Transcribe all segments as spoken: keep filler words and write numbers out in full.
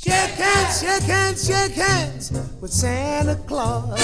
Shake hands, shake hands, shake hands with Santa Claus.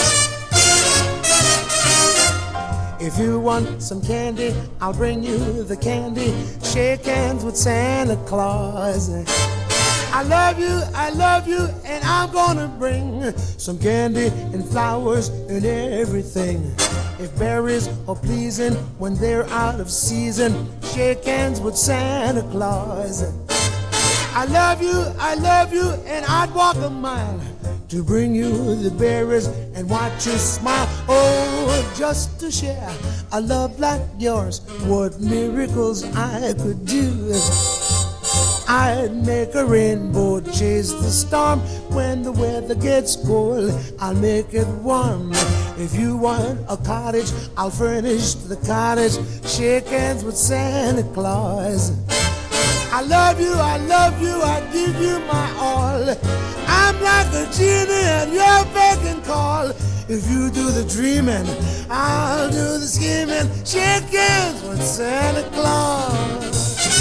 If you want some candy, I'll bring you the candy. Shake hands with Santa Claus. I love you, I love you, and I'm gonna bring some candy and flowers and everything. If berries are pleasing when they're out of season, shake hands with Santa Claus. I love you, I love you, and I'd walk a mile to bring you the berries and watch you smile. Oh, just to share a love like yours, what miracles I could do. I'd make a rainbow chase the storm. When the weather gets cold, I'll make it warm. If you want a cottage, I'll furnish the cottage. Shake hands with Santa Claus. I love you, I love you, I give you my all. I'm like a genie and your beck and call. If you do the dreaming, I'll do the scheming. Shake hands with Santa Claus.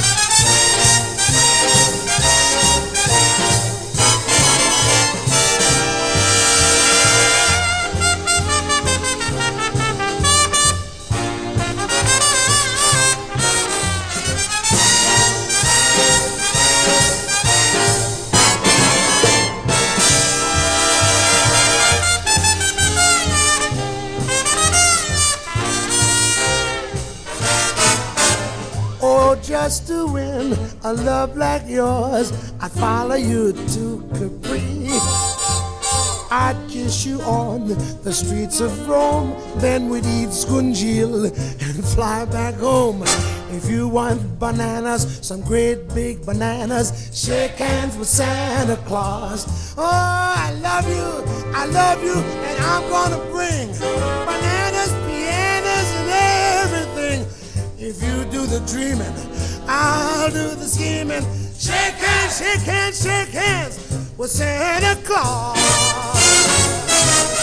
Just to win a love like yours, I'd follow you to Capri. I'd kiss you on the streets of Rome. Then we'd eat scungil and fly back home. If you want bananas, some great big bananas, shake hands with Santa Claus. Oh, I love you, I love you, and I'm gonna bring bananas, pianos, and everything. If you do the dreaming, I'll do the scheming. Shake hands, shake hands, shake hands with Santa Claus.